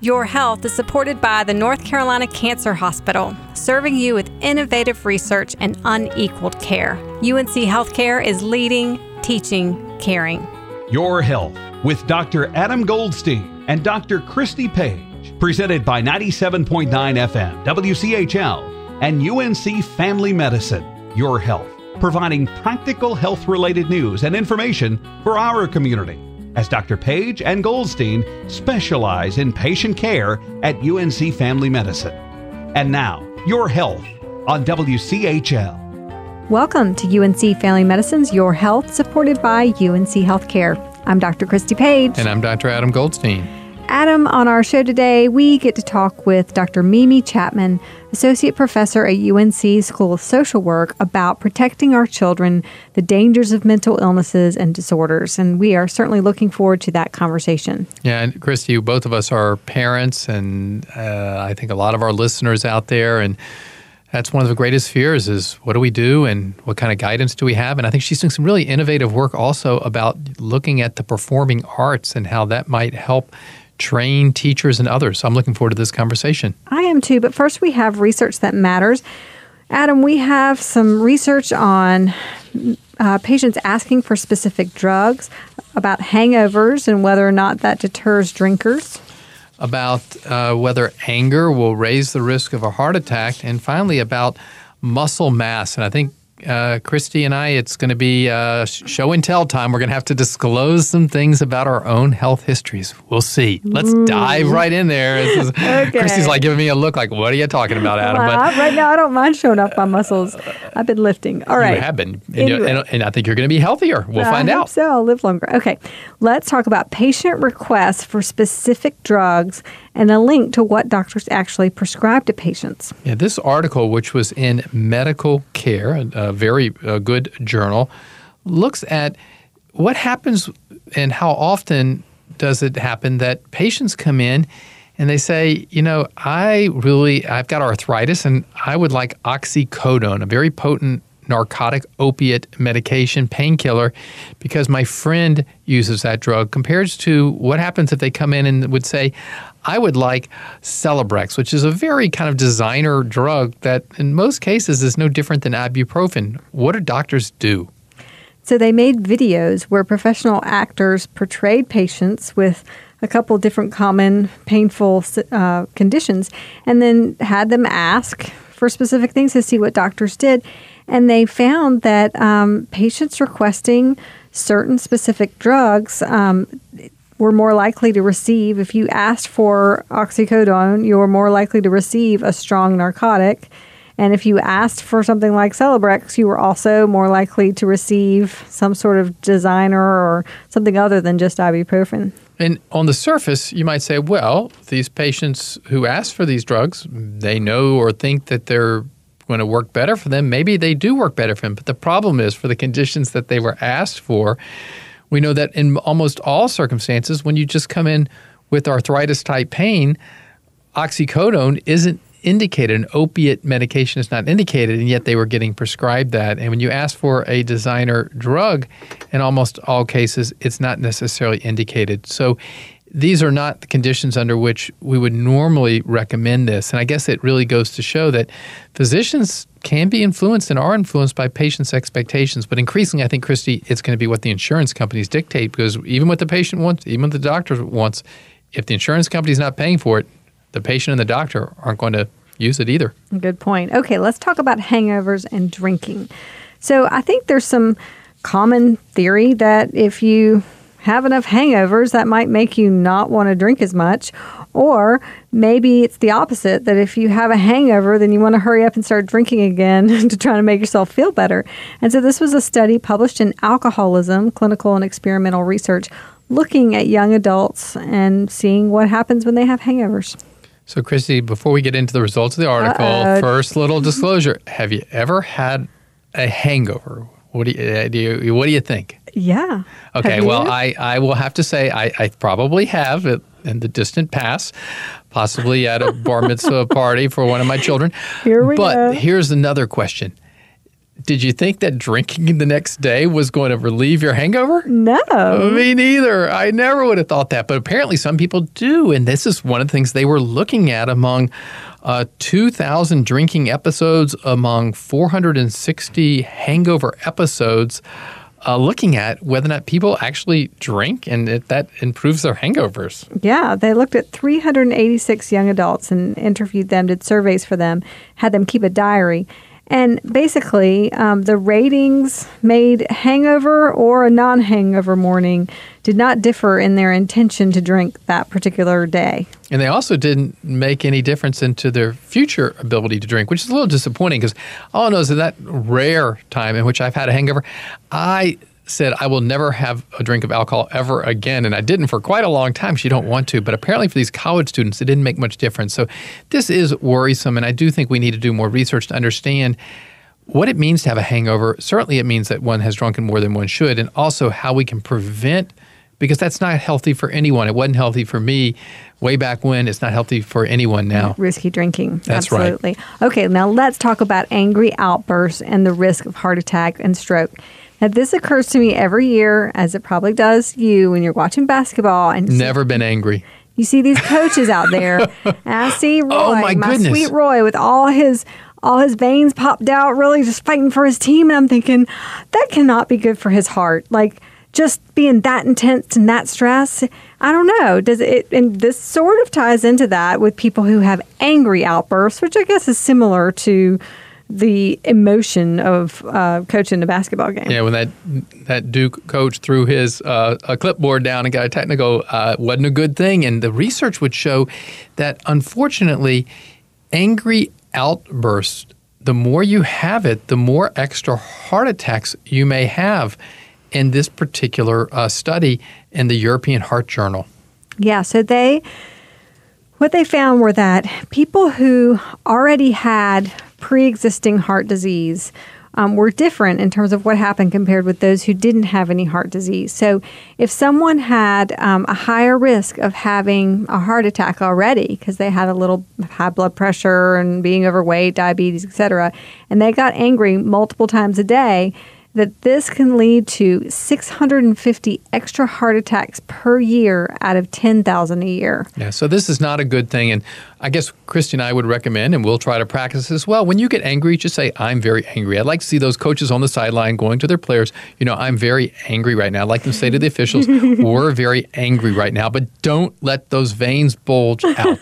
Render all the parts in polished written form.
Your Health is supported by the North Carolina Cancer Hospital, serving you with innovative research and unequaled care. UNC Healthcare is leading, teaching, caring. Your Health with Dr. Adam Goldstein and Dr. Christy Page, presented by 97.9 FM, WCHL, and UNC Family Medicine. Your Health, providing practical health-related news and information for our community, as Dr. Page and Goldstein specialize in patient care at UNC Family Medicine. And now, Your Health on WCHL. Welcome to UNC Family Medicine's Your Health, supported by UNC Healthcare. I'm Dr. Christy Page. And I'm Dr. Adam Goldstein. Adam, on our show today, we get to talk with Dr. Mimi Chapman, Associate Professor at UNC School of Social Work, about protecting our children, the dangers of mental illnesses and disorders. And we are certainly looking forward to that conversation. Yeah, and Christy, both of us are parents, and I think a lot of our listeners out there, and that's one of the greatest fears is what do we do and what kind of guidance do we have? And I think she's doing some really innovative work also about looking at the performing arts and how that might help train teachers and others. So I'm looking forward to this conversation. I am too, but first we have research that matters. Adam, we have some research on patients asking for specific drugs, about hangovers and whether or not that deters drinkers. About whether anger will raise the risk of a heart attack, and finally about muscle mass. And I think Christy and I, it's going to be show and tell time. We're going to have to disclose some things about our own health histories. We'll see. Let's dive right in there. Okay. Christy's like giving me a look like, what are you talking about, Adam? Well, right now, I don't mind showing off my muscles. I've been lifting. All right. You have been. And I think you're going to be healthier. We'll find out. So I'll live longer. Okay. Let's talk about patient requests for specific drugs and a link to what doctors actually prescribe to patients. Yeah, this article, which was in Medical Care, a very good journal, looks at what happens and how often does it happen that patients come in and they say, you know, I've got arthritis and I would like oxycodone, a very potent narcotic opiate medication, painkiller, because my friend uses that drug, compared to what happens if they come in and would say, I would like Celebrex, which is a very kind of designer drug that in most cases is no different than ibuprofen. What do doctors do? So they made videos where professional actors portrayed patients with a couple different common painful conditions and then had them ask for specific things to see what doctors did. And they found that patients requesting certain specific drugs were more likely to receive, if you asked for oxycodone, you were more likely to receive a strong narcotic. And if you asked for something like Celebrex, you were also more likely to receive some sort of designer or something other than just ibuprofen. And on the surface, you might say, well, these patients who ask for these drugs, they know or think that they're going to work better for them. Maybe they do work better for them. But the problem is, for the conditions that they were asked for, we know that in almost all circumstances, when you just come in with arthritis-type pain, oxycodone isn't indicated. An opiate medication is not indicated, and yet they were getting prescribed that. And when you ask for a designer drug, in almost all cases, it's not necessarily indicated. So these are not the conditions under which we would normally recommend this. And I guess it really goes to show that physicians can be influenced and are influenced by patients' expectations. But increasingly, I think, Christy, it's going to be what the insurance companies dictate, because even what the patient wants, even what the doctor wants, if the insurance company's not paying for it, the patient and the doctor aren't going to use it either. Good point. Okay, let's talk about hangovers and drinking. So I think there's some common theory that if you have enough hangovers, that might make you not want to drink as much. Or maybe it's the opposite, that if you have a hangover, then you want to hurry up and start drinking again to try to make yourself feel better. And so this was a study published in Alcoholism, Clinical and Experimental Research, looking at young adults and seeing what happens when they have hangovers. So, Christy, before we get into the results of the article, first little disclosure. Have you ever had a hangover? What do you think? Yeah. Okay, well, I will have to say I probably have in the distant past, possibly at a bar mitzvah party for one of my children. Here we go. But here's another question. Did you think that drinking the next day was going to relieve your hangover? No. Me neither. I never would have thought that. But apparently some people do. And this is one of the things they were looking at among 2,000 drinking episodes, among 460 hangover episodes, looking at whether or not people actually drink and if that improves their hangovers. Yeah, they looked at 386 young adults and interviewed them, did surveys for them, had them keep a diary. And basically, the ratings made hangover or a non-hangover morning did not differ in their intention to drink that particular day. And they also didn't make any difference into their future ability to drink, which is a little disappointing because all I know is that rare time in which I've had a hangover, I said I will never have a drink of alcohol ever again. And I didn't for quite a long time because you don't want to. But apparently for these college students, it didn't make much difference. So this is worrisome. And I do think we need to do more research to understand what it means to have a hangover. Certainly it means that one has drunken more than one should. And also how we can prevent, because that's not healthy for anyone. It wasn't healthy for me way back when. It's not healthy for anyone now. Risky drinking. That's Absolutely. right. Okay, now let's talk about angry outbursts and the risk of heart attack and stroke. Now, this occurs to me every year, as it probably does you when you're watching basketball. And Never been angry. You see these coaches out there, and I see Roy, Oh, my goodness. sweet Roy, with all his veins popped out, really just fighting for his team. And I'm thinking, that cannot be good for his heart. Like, just being that intense and that stress, I don't know. Does it? And this sort of ties into that with people who have angry outbursts, which I guess is similar to the emotion of coaching a basketball game. Yeah, when that Duke coach threw his a clipboard down and got a technical, wasn't a good thing. And the research would show that, unfortunately, angry outbursts, the more you have it, the more extra heart attacks you may have in this particular study in the European Heart Journal. Yeah, so what they found were that people who already had pre-existing heart disease were different in terms of what happened compared with those who didn't have any heart disease. So if someone had a higher risk of having a heart attack already because they had a little high blood pressure and being overweight, diabetes, etc., and they got angry multiple times a day, that this can lead to 650 extra heart attacks per year out of 10,000 a year. Yeah, so this is not a good thing. And I guess Christy and I would recommend, and we'll try to practice as well, when you get angry, just say, I'm very angry. I'd like to see those coaches on the sideline going to their players, I'm very angry right now. I'd like them to say to the officials, we're very angry right now, but don't let those veins bulge out.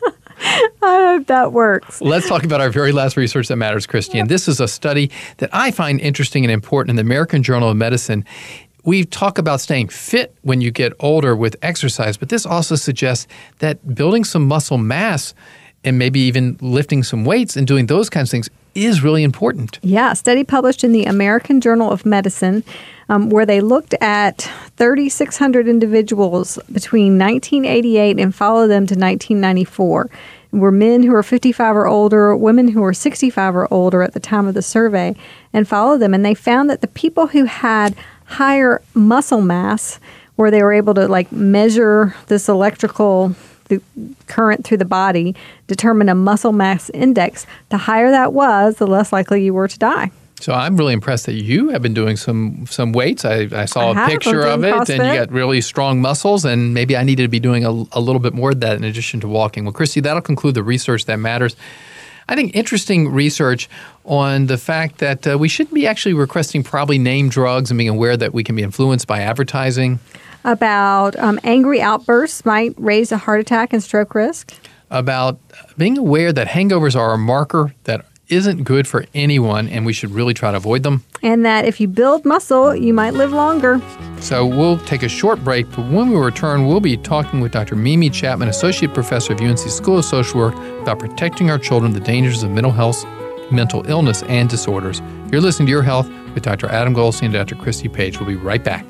I hope that works. Let's talk about our very last research that matters, Christy. And this is a study that I find interesting and important in the American Journal of Medicine. We talk about staying fit when you get older with exercise, but this also suggests that building some muscle mass and maybe even lifting some weights and doing those kinds of things is really important. Yeah, a study published in the American Journal of Medicine where they looked at 3,600 individuals between 1988 and followed them to 1994. Were men who were 55 or older, women who were 65 or older at the time of the survey, and followed them. And they found that the people who had higher muscle mass, where they were able to measure this electrical current through the body, determine a muscle mass index, the higher that was, the less likely you were to die. So I'm really impressed that you have been doing some weights. I saw a picture of it, CrossFit. And you got really strong muscles, and maybe I needed to be doing a little bit more of that in addition to walking. Well, Christy, that'll conclude the research that matters. I think interesting research on the fact that we shouldn't be actually requesting probably name drugs and being aware that we can be influenced by advertising. About angry outbursts might raise a heart attack and stroke risk. About being aware that hangovers are a marker that isn't good for anyone, and we should really try to avoid them. And that if you build muscle, you might live longer. So we'll take a short break, but when we return, we'll be talking with Dr. Mimi Chapman, Associate Professor of UNC School of Social Work, about protecting our children from the dangers of mental illness and disorders. You're listening to Your Health with Dr. Adam Goldstein and Dr. Christy Page. We'll be right back.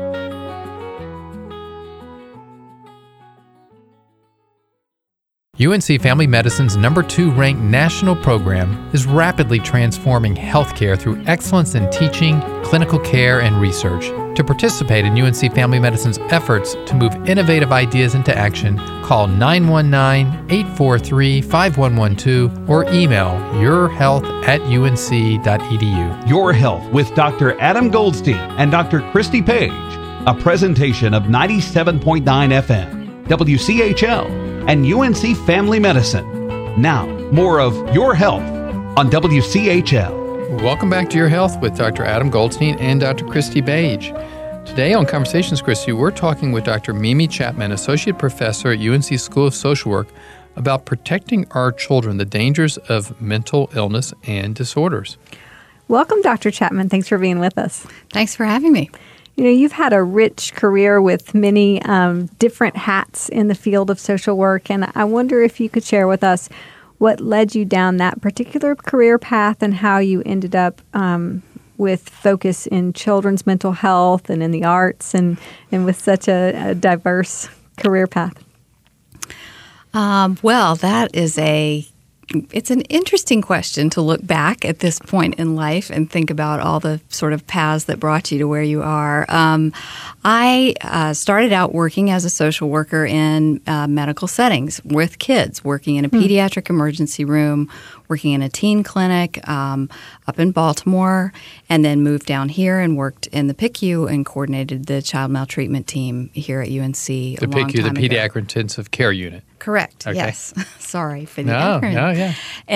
UNC Family Medicine's #2 ranked national program is rapidly transforming healthcare through excellence in teaching, clinical care, and research. To participate in UNC Family Medicine's efforts to move innovative ideas into action, call 919-843-5112 or email yourhealth@unc.edu. Your Health with Dr. Adam Goldstein and Dr. Christy Page, a presentation of 97.9 FM, WCHL, and UNC Family Medicine. Now, more of Your Health on WCHL. Welcome back to Your Health with Dr. Adam Goldstein and Dr. Christy Page. Today on Conversations, Christy, we're talking with Dr. Mimi Chapman, Associate Professor at UNC School of Social Work, about protecting our children, the dangers of mental illness and disorders. Welcome, Dr. Chapman. Thanks for being with us. Thanks for having me. You know, you've had a rich career with many different hats in the field of social work, and I wonder if you could share with us what led you down that particular career path and how you ended up with focus in children's mental health and in the arts and with such a diverse career path. Well, that is it's an interesting question to look back at this point in life and think about all the sort of paths that brought you to where you are. I started out working as a social worker in medical settings with kids, working in a pediatric emergency room, working in a teen clinic up in Baltimore, and then moved down here and worked in the PICU and coordinated the child maltreatment team here at UNC. The PICU, the Pediatric Intensive Care Unit. Correct. Okay. Yes. Sorry for the acronym. No, yeah.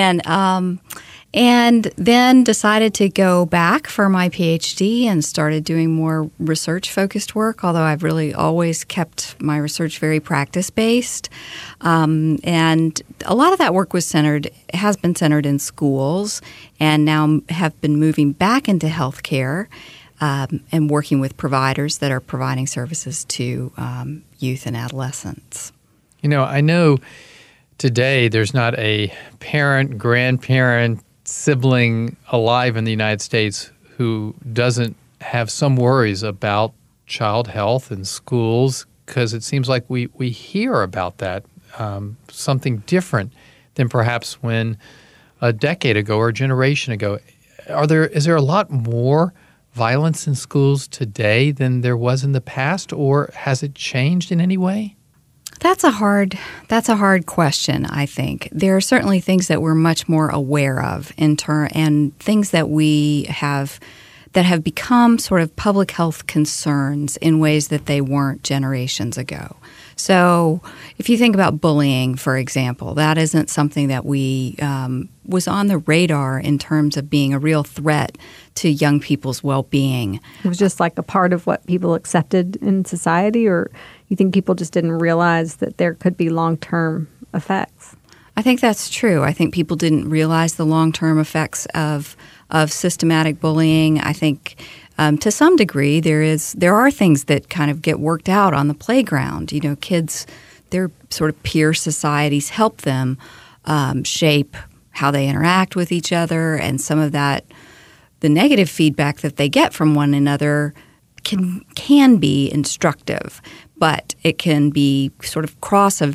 And then decided to go back for my PhD and started doing more research-focused work, although I've really always kept my research very practice-based. And a lot of that work has been centered in schools, and now have been moving back into healthcare and working with providers that are providing services to youth and adolescents. You know, I know today there's not a parent, grandparent, sibling alive in the United States who doesn't have some worries about child health in schools, because it seems like we hear about that, something different than perhaps when a decade ago or a generation ago. Is there a lot more violence in schools today than there was in the past, or has it changed in any way? That's a hard question, I think. There are certainly things that we're much more aware of and things that have become sort of public health concerns in ways that they weren't generations ago. So if you think about bullying, for example, that isn't something that was on the radar in terms of being a real threat to young people's well-being. It was just like a part of what people accepted in society, or you think people just didn't realize that there could be long-term effects? I think that's true. I think people didn't realize the long-term effects of systematic bullying. I think to some degree there are things that kind of get worked out on the playground. You know, kids, their sort of peer societies help them shape how they interact with each other, and some of that, the negative feedback that they get from one another can be instructive, but it can be sort of cross a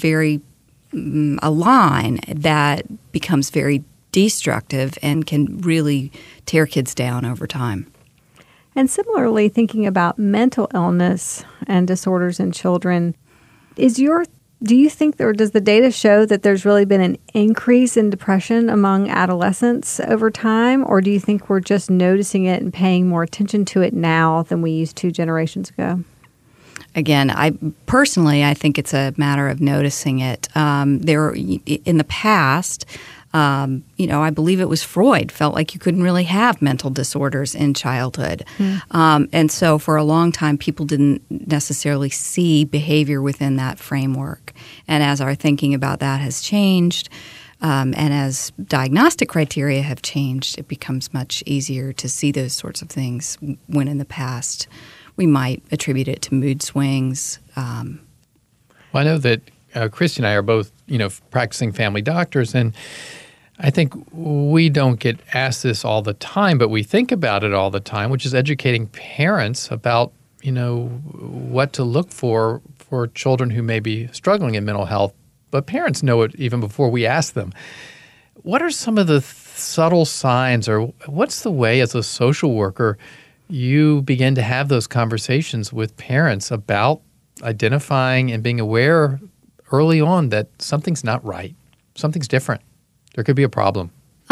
line that becomes very destructive and can really tear kids down over time. And similarly, thinking about mental illness and disorders in children, do you think, or does the data show that there's really been an increase in depression among adolescents over time, or do you think we're just noticing it and paying more attention to it now than we used 2 generations ago? Again, I think it's a matter of noticing it. In the past, I believe it was Freud felt like you couldn't really have mental disorders in childhood. And so for a long time, people didn't necessarily see behavior within that framework. And as our thinking about that has changed, and as diagnostic criteria have changed, it becomes much easier to see those sorts of things when in the past we might attribute it to mood swings. Well, I know that Christy and I are both, practicing family doctors, and I think we don't get asked this all the time, but we think about it all the time, which is educating parents about, what to look for children who may be struggling in mental health. But parents know it even before we ask them. What are some of the subtle signs, or what's the way as a social worker you begin to have those conversations with parents about identifying and being aware early on that something's not right, something's different. There could be a problem.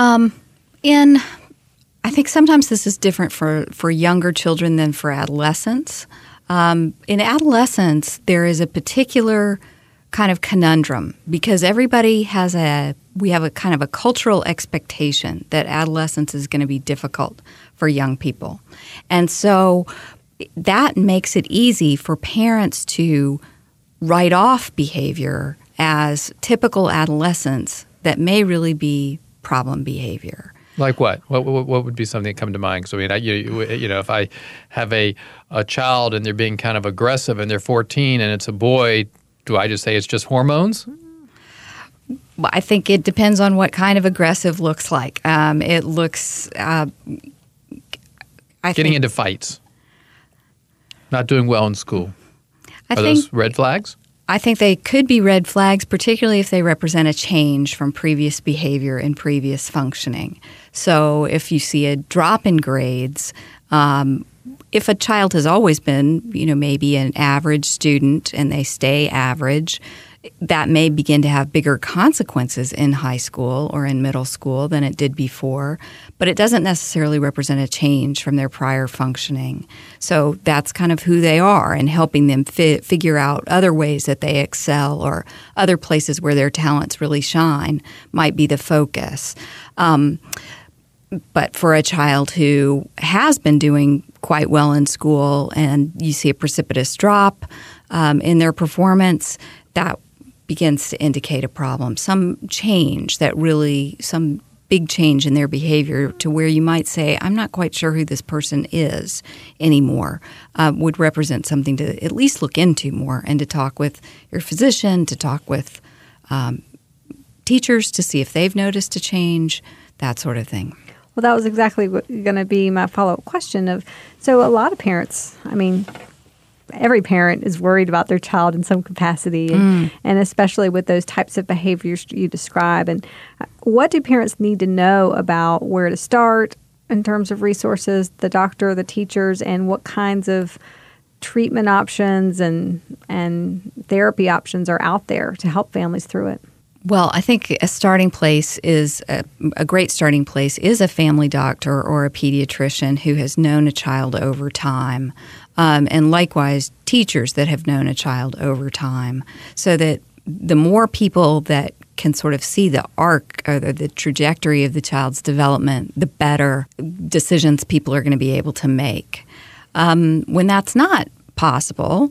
I think sometimes this is different for younger children than for adolescents. In adolescence, there is a particular kind of conundrum because we have a kind of a cultural expectation that adolescence is going to be difficult for young people. And so that makes it easy for parents to write off behavior as typical adolescence that may really be problem behavior. Like what? What would be something that come to mind? Because if I have a child and they're being kind of aggressive and they're 14 and it's a boy, do I just say it's just hormones? Well, I think it depends on what kind of aggressive looks like. It looks getting into fights, not doing well in school. Are those red flags? I think they could be red flags, particularly if they represent a change from previous behavior and previous functioning. So if you see a drop in grades, if a child has always been, maybe an average student and they stay average, that may begin to have bigger consequences in high school or in middle school than it did before, but it doesn't necessarily represent a change from their prior functioning. So that's kind of who they are, and helping them figure out other ways that they excel or other places where their talents really shine might be the focus. But for a child who has been doing quite well in school and you see a precipitous drop in their performance, that begins to indicate a problem, some big change in their behavior to where you might say, I'm not quite sure who this person is anymore, would represent something to at least look into more and to talk with your physician, to talk with teachers to see if they've noticed a change, that sort of thing. Well, that was exactly going to be my follow-up question so a lot of parents, every parent is worried about their child in some capacity, and especially with those types of behaviors you describe. And what do parents need to know about where to start in terms of resources, the doctor, the teachers, and what kinds of treatment options and therapy options are out there to help families through it? Well, I think a starting place is a great starting place is a family doctor or a pediatrician who has known a child over time, and likewise teachers that have known a child over time, so that the more people that can sort of see the arc or the trajectory of the child's development, the better decisions people are going to be able to make. When that's not possible,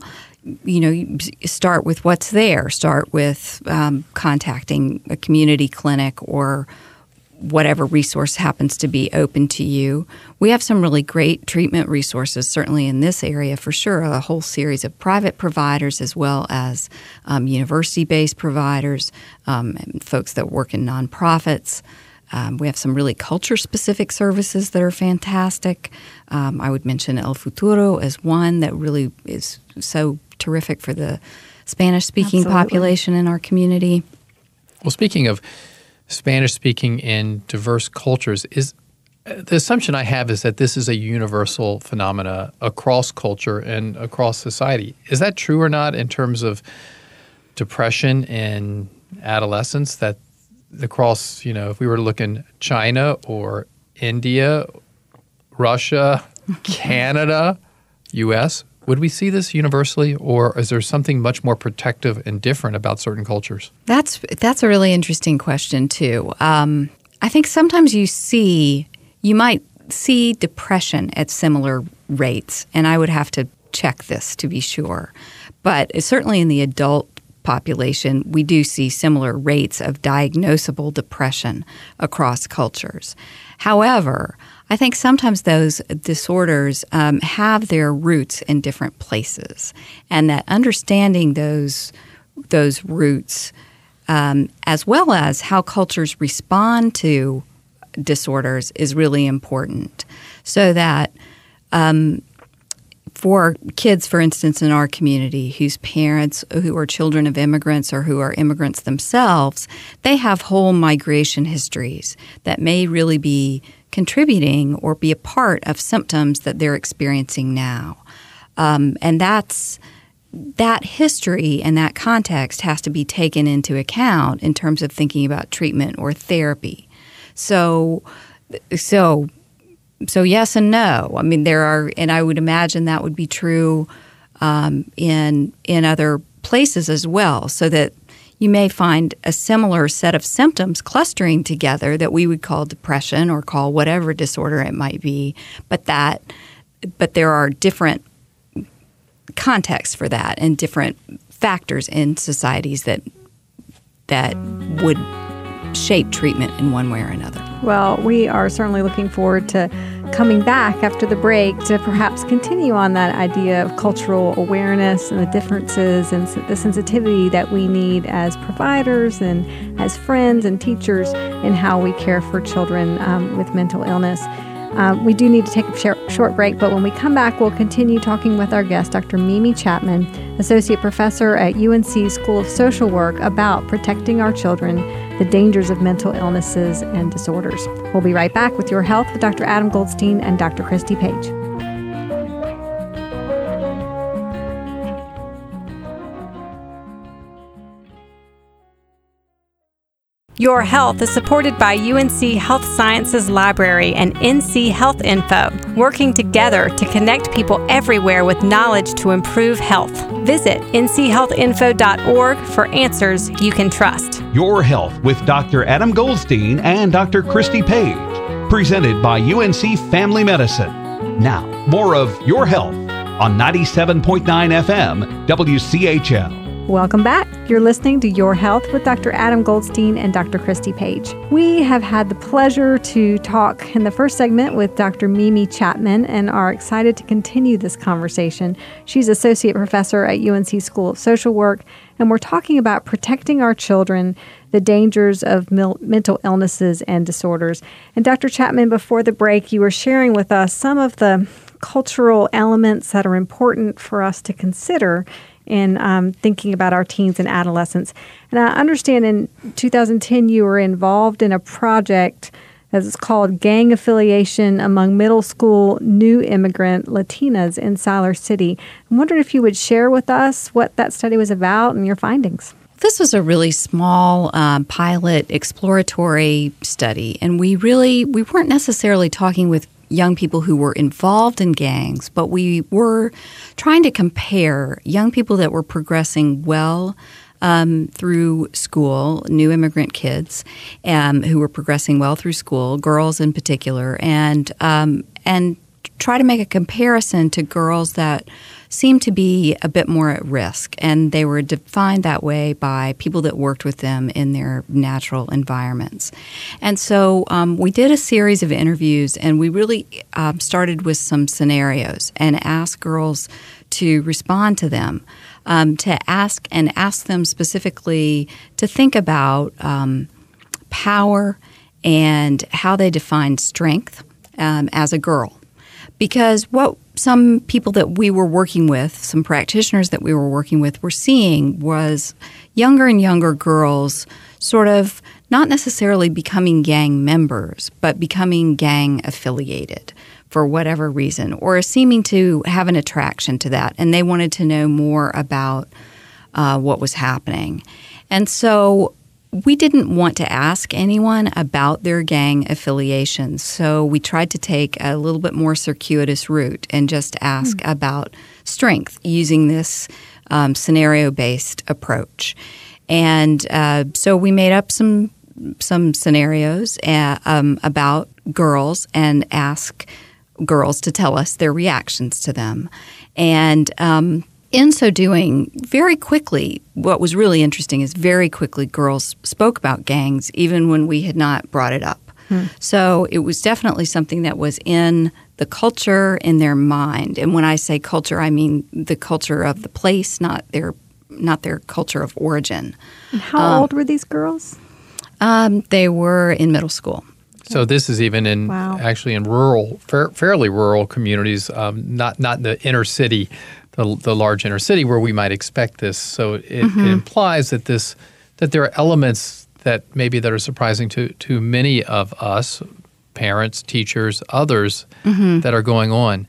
you start with what's there. Start with contacting a community clinic or whatever resource happens to be open to you. We have some really great treatment resources, certainly in this area for sure, a whole series of private providers as well as university-based providers, and folks that work in nonprofits. We have some really culture-specific services that are fantastic. I would mention El Futuro as one that really is so terrific for the Spanish-speaking population in our community. Well, speaking of Spanish-speaking in diverse cultures, is the assumption I have is that this is a universal phenomena across culture and across society. Is that true or not in terms of depression in adolescence, that across, if we were to look in China or India, Russia, Canada, U.S., would we see this universally, or is there something much more protective and different about certain cultures? That's a really interesting question, too. I think sometimes you might see depression at similar rates, and I would have to check this to be sure. But certainly in the adult population, we do see similar rates of diagnosable depression across cultures. However, I think sometimes those disorders have their roots in different places, and that understanding those roots, as well as how cultures respond to disorders, is really important. So that for kids, for instance, in our community whose parents who are children of immigrants or who are immigrants themselves, they have whole migration histories that may really be contributing or be a part of symptoms that they're experiencing now. And that history and that context has to be taken into account in terms of thinking about treatment or therapy. So yes and no. I mean, there are, and I would imagine that would be true in other places as well, so that you may find a similar set of symptoms clustering together that we would call depression or call whatever disorder it might be, but there are different contexts for that and different factors in societies that would shape treatment in one way or another. Well, we are certainly looking forward to coming back after the break to perhaps continue on that idea of cultural awareness and the differences and the sensitivity that we need as providers and as friends and teachers in how we care for children with mental illness. We do need to take a short break, but when we come back, we'll continue talking with our guest, Dr. Mimi Chapman, Associate Professor at UNC School of Social Work, about protecting our children, the dangers of mental illnesses and disorders. We'll be right back with Your Health with Dr. Adam Goldstein and Dr. Christy Page. Your Health is supported by UNC Health Sciences Library and NC Health Info, working together to connect people everywhere with knowledge to improve health. Visit nchealthinfo.org for answers you can trust. Your Health with Dr. Adam Goldstein and Dr. Christy Page, presented by UNC Family Medicine. Now, more of Your Health on 97.9 FM WCHL. Welcome back. You're listening to Your Health with Dr. Adam Goldstein and Dr. Christy Page. We have had the pleasure to talk in the first segment with Dr. Mimi Chapman and are excited to continue this conversation. She's Associate Professor at UNC School of Social Work, and we're talking about protecting our children, the dangers of mental illnesses and disorders. And Dr. Chapman, before the break, you were sharing with us some of the cultural elements that are important for us to consider in thinking about our teens and adolescents. And I understand in 2010 you were involved in a project that's called Gang Affiliation Among Middle School New Immigrant Latinas in Siler City. I'm wondering if you would share with us what that study was about and your findings. This was a really small pilot exploratory study, and we weren't necessarily talking with young people who were involved in gangs, but we were trying to compare young people that were progressing well through school, new immigrant kids who were progressing well through school, girls in particular, and try to make a comparison to girls that seemed to be a bit more at risk, and they were defined that way by people that worked with them in their natural environments. And so we did a series of interviews, and we really started with some scenarios and asked girls to respond to them, to ask them specifically to think about power and how they defined strength as a girl. Because what some people that we were working with, some practitioners that we were working with, were seeing was younger and younger girls sort of not necessarily becoming gang members, but becoming gang affiliated for whatever reason, or seeming to have an attraction to that. And they wanted to know more about what was happening. And so we didn't want to ask anyone about their gang affiliations, so we tried to take a little bit more circuitous route and just ask about strength using this scenario-based approach. And so we made up some scenarios about girls and asked girls to tell us their reactions to them. And in so doing, very quickly, what was really interesting is very quickly girls spoke about gangs even when we had not brought it up. So it was definitely something that was in the culture, in their mind. And when I say culture, I mean the culture of the place, not their culture of origin. And how old were these girls? They were in middle school. So this is even in Wow. actually in rural, fairly rural communities, not the inner city, the large inner city where we might expect this. So it implies that there are elements that are surprising to many of us, parents, teachers, others, that are going on.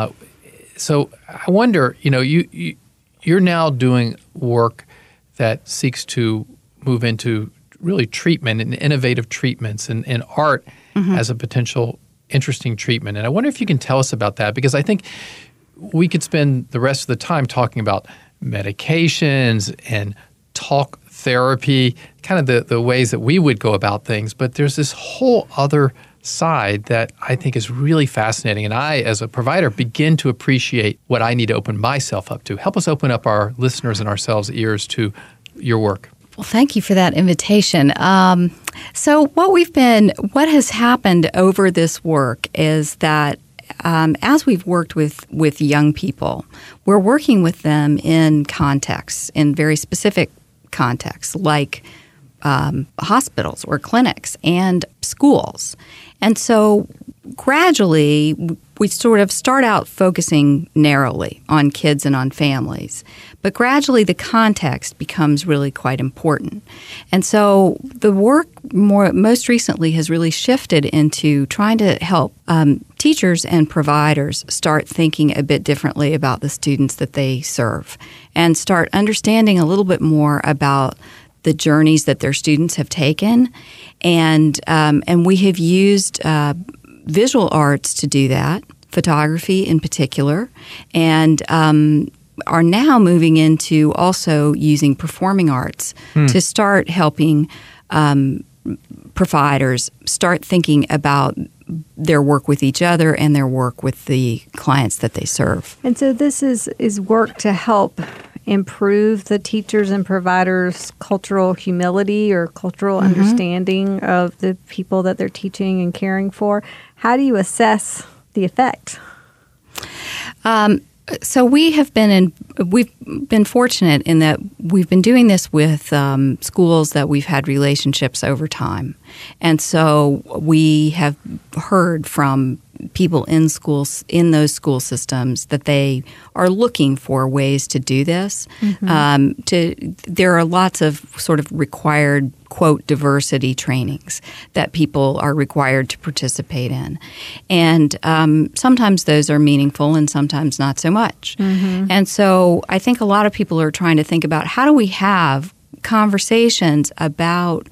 So I wonder, you're now doing work that seeks to move into really treatment and innovative treatments and art as a potential interesting treatment. And I wonder if you can tell us about that, because I think we could spend the rest of the time talking about medications and talk therapy, kind of the ways that we would go about things. But there's this whole other side that I think is really fascinating. And I, as a provider, begin to appreciate what I need to open myself up to. Help us open up our listeners and ourselves' ears to your work. Well, thank you for that invitation. So what has happened over this work is that as we've worked with young people, we're working with them in contexts, in very specific contexts, like hospitals or clinics and schools. And so gradually, we sort of start out focusing narrowly on kids and on families. But gradually, the context becomes really quite important. And so the work most recently has really shifted into trying to help teachers and providers start thinking a bit differently about the students that they serve and start understanding a little bit more about the journeys that their students have taken. And we have used visual arts to do that, photography in particular, and are now moving into also using performing arts to start helping providers start thinking about their work with each other and their work with the clients that they serve. And so this is work to help improve the teachers and providers' cultural humility or cultural understanding of the people that they're teaching and caring for. How do you assess the effect? So we've been fortunate in that we've been doing this with schools that we've had relationships over time. And so we have heard from people in schools, in those school systems, that they are looking for ways to do this. There are lots of sort of required, quote, diversity trainings that people are required to participate in. And sometimes those are meaningful and sometimes not so much. And so I think a lot of people are trying to think about how do we have conversations about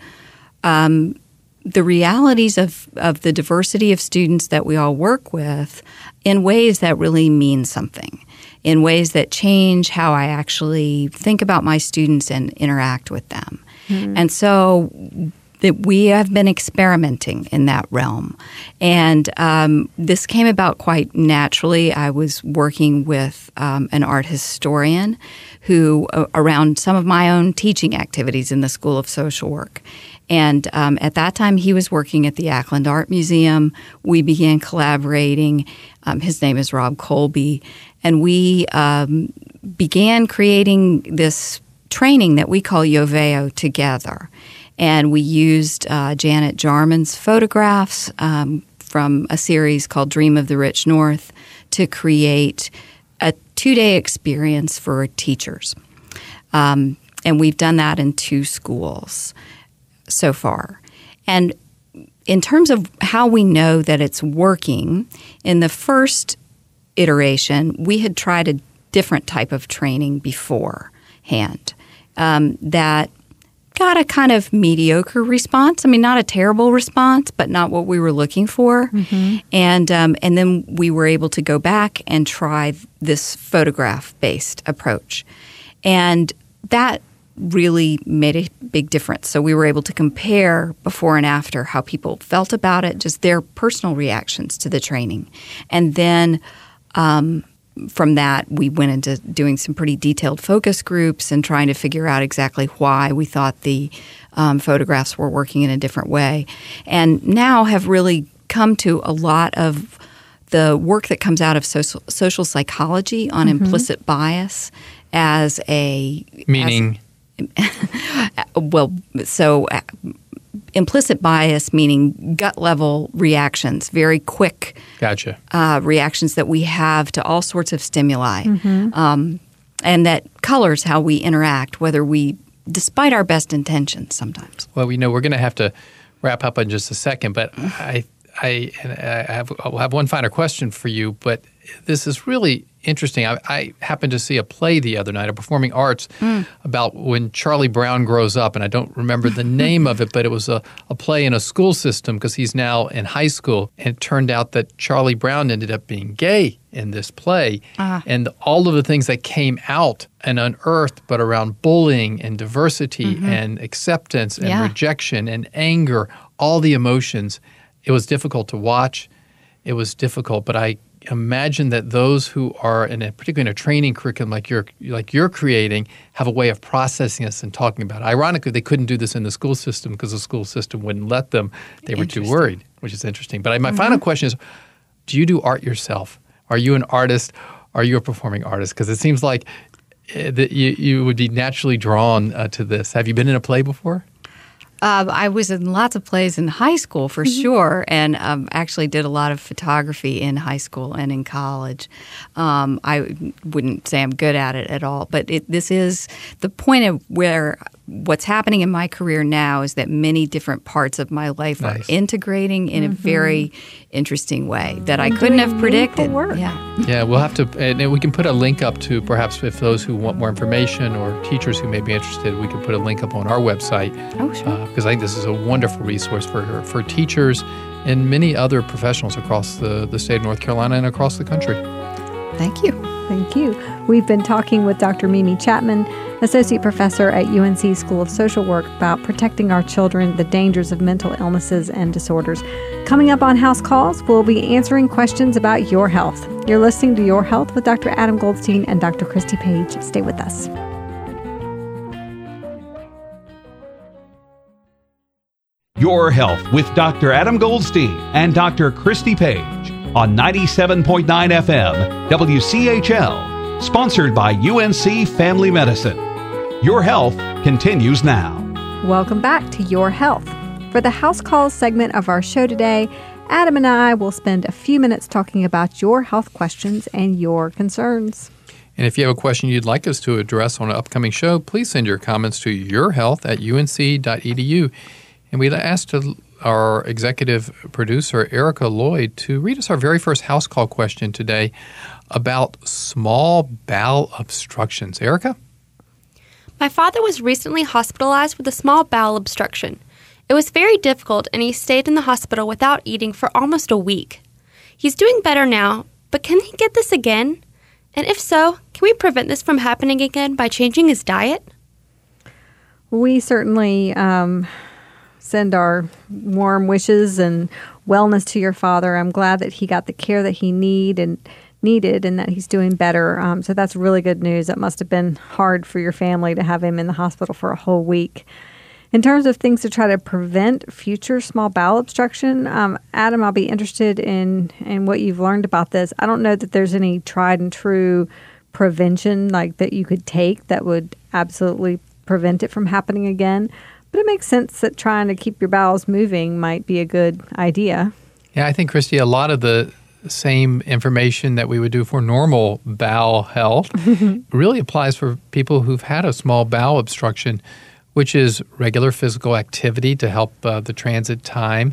the realities of the diversity of students that we all work with in ways that really mean something, in ways that change how I actually think about my students and interact with them. And so that we have been experimenting in that realm. And this came about quite naturally. I was working with an art historian who, around some of my own teaching activities in the School of Social Work. And at that time, he was working at the Ackland Art Museum. We began collaborating. His name is Rob Colby. And we began creating this training that we call Yoveo together. And we used Janet Jarman's photographs from a series called Dream of the Rich North to create a 2-day experience for teachers. And we've done that in 2 schools so far. And in terms of how we know that it's working, in the first iteration, we had tried a different type of training beforehand that got a kind of mediocre response. I mean, not a terrible response, but not what we were looking for. And then we were able to go back and try this photograph-based approach. And that really made a big difference. So we were able to compare before and after how people felt about it, just their personal reactions to the training. And then from that, we went into doing some pretty detailed focus groups and trying to figure out exactly why we thought the photographs were working in a different way. And now have really come to a lot of the work that comes out of social psychology on implicit bias as a... Meaning? implicit bias, meaning gut level reactions, very quick Gotcha. Reactions that we have to all sorts of stimuli. And that colors how we interact, despite our best intentions sometimes. Well, we're going to have to wrap up in just a second, but I'll have one final question for you, but this is really interesting. I happened to see a play the other night, a performing arts, about when Charlie Brown grows up, and I don't remember the name of it, but it was a play in a school system because he's now in high school, and it turned out that Charlie Brown ended up being gay in this play, and all of the things that came out and unearthed, but around bullying and diversity and acceptance and rejection and anger, all the emotions, it was difficult to watch. It was difficult, but I imagine that those who are particularly in a training curriculum like you're creating have a way of processing this and talking about it. Ironically, they couldn't do this in the school system because the school system wouldn't let them. They were too worried, which is interesting. But my final question is, do you do art yourself? Are you an artist? Are you a performing artist? Because it seems like that you would be naturally drawn to this. Have you been in a play before? I was in lots of plays in high school for sure, and actually did a lot of photography in high school and in college. I wouldn't say I'm good at it at all, but this is the point of where what's happening in my career now is that many different parts of my life are integrating in a very interesting way that I couldn't have predicted. Yeah, we'll have to, and we can put a link up to perhaps if those who want more information or teachers who may be interested, we can put a link up on our website. Oh, sure. Because I think this is a wonderful resource for teachers and many other professionals across the state of North Carolina and across the country. Thank you. Thank you. We've been talking with Dr. Mimi Chapman, Associate Professor at UNC School of Social Work, about protecting our children, the dangers of mental illnesses and disorders. Coming up on House Calls, we'll be answering questions about your health. You're listening to Your Health with Dr. Adam Goldstein and Dr. Christy Page. Stay with us. Your Health with Dr. Adam Goldstein and Dr. Christy Page on 97.9 FM WCHL, sponsored by UNC Family Medicine. Your Health continues now. Welcome back to Your Health. For the House Calls segment of our show today, Adam and I will spend a few minutes talking about your health questions and your concerns. And if you have a question you'd like us to address on an upcoming show, please send your comments to yourhealth@unc.edu. And we'd asked our executive producer, Erica Lloyd, to read us our very first house call question today about small bowel obstructions. Erica? My father was recently hospitalized with a small bowel obstruction. It was very difficult, and he stayed in the hospital without eating for almost a week. He's doing better now, but can he get this again? And if so, can we prevent this from happening again by changing his diet? We certainly send our warm wishes and wellness to your father. I'm glad that he got the care that he needed and that he's doing better. So that's really good news. That must have been hard for your family to have him in the hospital for a whole week. In terms of things to try to prevent future small bowel obstruction, Adam, I'll be interested in what you've learned about this. I don't know that there's any tried and true prevention like that you could take that would absolutely prevent it from happening again. But it makes sense that trying to keep your bowels moving might be a good idea. Yeah, I think, Christy, a lot of the same information that we would do for normal bowel health really applies for people who've had a small bowel obstruction, which is regular physical activity to help the transit time.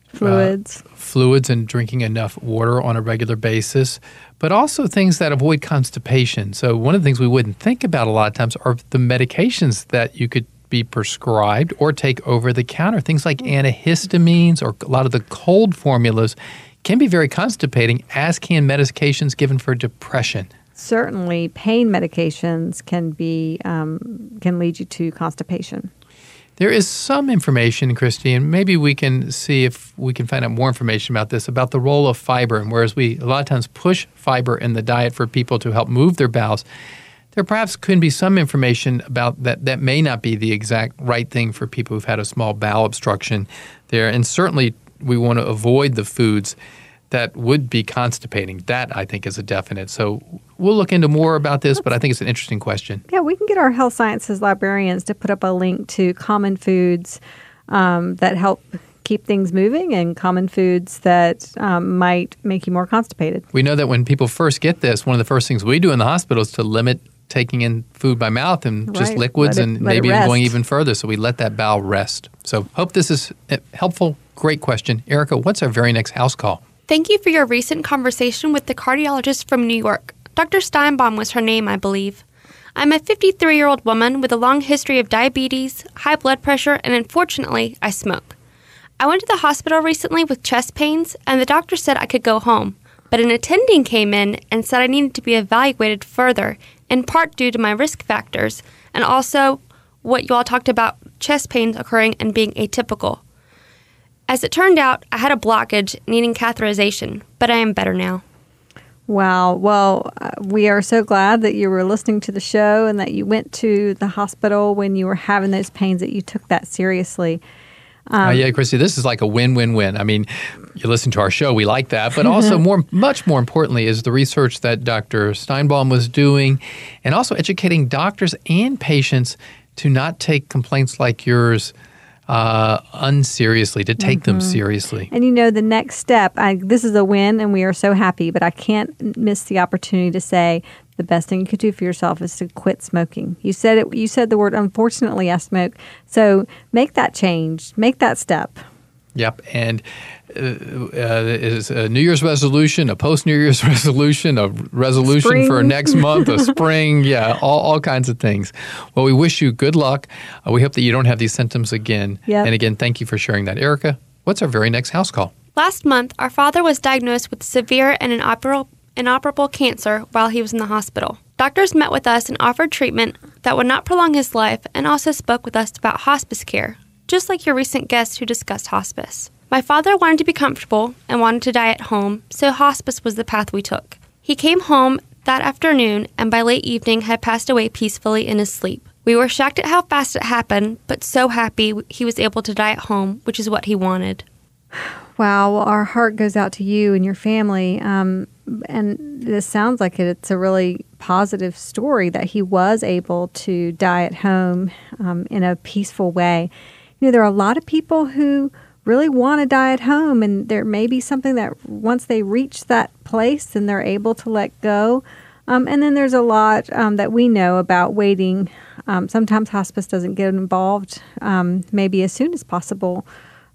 Fluids and drinking enough water on a regular basis, but also things that avoid constipation. So one of the things we wouldn't think about a lot of times are the medications that you could be prescribed or take over the counter. Things like antihistamines or a lot of the cold formulas can be very constipating, as can medications given for depression. Certainly, pain medications can lead you to constipation. There is some information, Christy, and maybe we can see if we can find out more information about this, about the role of fiber. And whereas we a lot of times push fiber in the diet for people to help move their bowels, there perhaps could be some information about that may not be the exact right thing for people who've had a small bowel obstruction there. And certainly we want to avoid the foods that would be constipating. That, I think, is a definite. So we'll look into more about this, but I think it's an interesting question. Yeah, we can get our health sciences librarians to put up a link to common foods that help keep things moving, and common foods that might make you more constipated. We know that when people first get this, one of the first things we do in the hospital is to limit taking in food by mouth and just Right. liquids, Let it- and let it maybe even rest. going even further. So we let that bowel rest. So hope this is helpful. Great question. Erica, what's our very next house call? Thank you for your recent conversation with the cardiologist from New York. Dr. Steinbaum was her name, I believe. I'm a 53-year-old woman with a long history of diabetes, high blood pressure, and unfortunately, I smoke. I went to the hospital recently with chest pains, and the doctor said I could go home. But an attending came in and said I needed to be evaluated further, in part due to my risk factors, and also what you all talked about, chest pains occurring and being atypical. As it turned out, I had a blockage needing catheterization, but I am better now. Wow. Well, we are so glad that you were listening to the show and that you went to the hospital when you were having those pains, that you took that seriously. Yeah, Christy, this is like a win-win-win. I mean, you listen to our show, we like that, but also much more importantly is the research that Dr. Steinbaum was doing, and also educating doctors and patients to not take complaints like yours unseriously, to take them seriously. And the next step, this is a win and we are so happy, but I can't miss the opportunity to say the best thing you could do for yourself is to quit smoking. You said it. You said the word, unfortunately, I smoke. So make that change. Make that step. Yep. And is a New Year's resolution, a post-New Year's resolution, a resolution Spring. for next month, a spring, all kinds of things. Well, we wish you good luck. We hope that you don't have these symptoms again. Yep. And again, thank you for sharing that. Erica, what's our very next house call? Last month, our father was diagnosed with severe and inoperable cancer while he was in the hospital. Doctors met with us and offered treatment that would not prolong his life, and also spoke with us about hospice care, just like your recent guest who discussed hospice. My father wanted to be comfortable and wanted to die at home, so hospice was the path we took. He came home that afternoon and by late evening had passed away peacefully in his sleep. We were shocked at how fast it happened, but so happy he was able to die at home, which is what he wanted. Wow. Well, our heart goes out to you and your family. And this sounds like it's a really positive story that he was able to die at home in a peaceful way. There are a lot of people who really want to die at home, and there may be something that once they reach that place, then they're able to let go. And then there's a lot that we know about waiting. Sometimes hospice doesn't get involved maybe as soon as possible.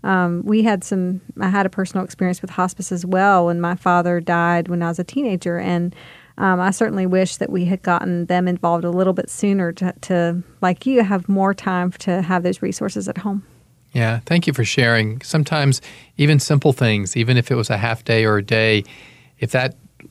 I had a personal experience with hospice as well when my father died when I was a teenager, and I certainly wish that we had gotten them involved a little bit sooner to, like you, have more time to have those resources at home. Yeah, thank you for sharing. Sometimes even simple things, even if it was a half day or a day, if that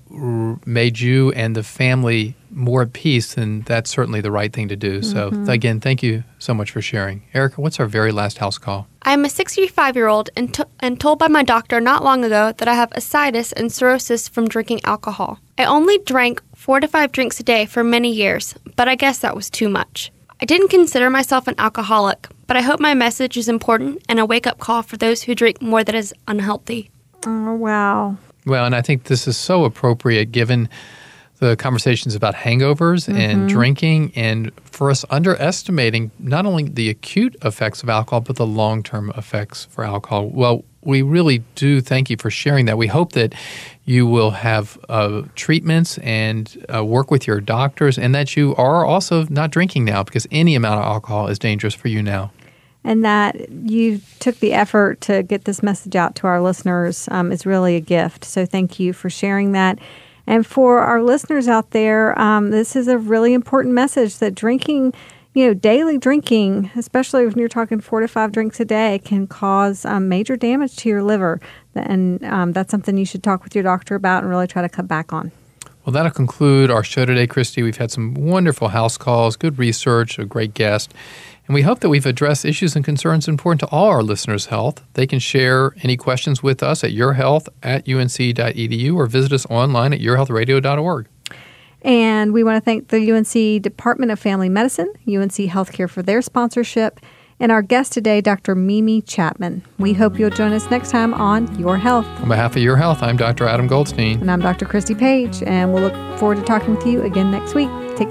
made you and the family more at peace, then that's certainly the right thing to do. So again, thank you so much for sharing. Erica, what's our very last house call? I am a 65-year-old and told by my doctor not long ago that I have ascites and cirrhosis from drinking alcohol. I only drank 4 to 5 drinks a day for many years, but I guess that was too much. I didn't consider myself an alcoholic, but I hope my message is important and a wake-up call for those who drink more that is unhealthy. Oh, wow. Well, and I think this is so appropriate given the conversations about hangovers and drinking, and for us underestimating not only the acute effects of alcohol, but the long-term effects for alcohol. Well, we really do thank you for sharing that. We hope that you will have treatments and work with your doctors, and that you are also not drinking now, because any amount of alcohol is dangerous for you now. And that you took the effort to get this message out to our listeners is really a gift. So thank you for sharing that. And for our listeners out there, this is a really important message that drinking, daily drinking, especially when you're talking 4 to 5 drinks a day, can cause major damage to your liver. And that's something you should talk with your doctor about and really try to cut back on. Well, that'll conclude our show today, Christy. We've had some wonderful house calls, good research, a great guest. And we hope that we've addressed issues and concerns important to all our listeners' health. They can share any questions with us at yourhealth@unc.edu or visit us online at yourhealthradio.org. And we want to thank the UNC Department of Family Medicine, UNC Healthcare for their sponsorship, and our guest today, Dr. Mimi Chapman. We hope you'll join us next time on Your Health. On behalf of Your Health, I'm Dr. Adam Goldstein. And I'm Dr. Christy Page, and we'll look forward to talking with you again next week. Take care.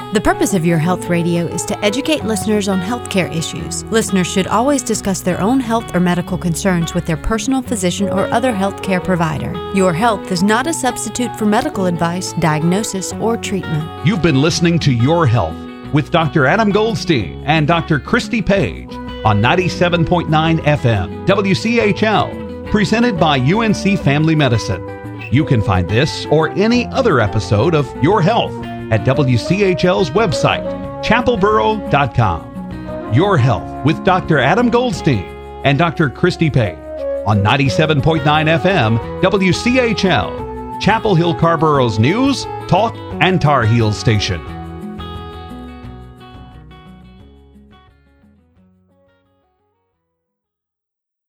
The purpose of Your Health Radio is to educate listeners on healthcare issues. Listeners should always discuss their own health or medical concerns with their personal physician or other healthcare provider. Your Health is not a substitute for medical advice, diagnosis, or treatment. You've been listening to Your Health with Dr. Adam Goldstein and Dr. Christy Page on 97.9 FM WCHL, presented by UNC Family Medicine. You can find this or any other episode of Your Health at WCHL's website, chapelboro.com. Your Health with Dr. Adam Goldstein and Dr. Christy Page on 97.9 FM WCHL, Chapel Hill Carborough's news, talk, and Tar Heels station.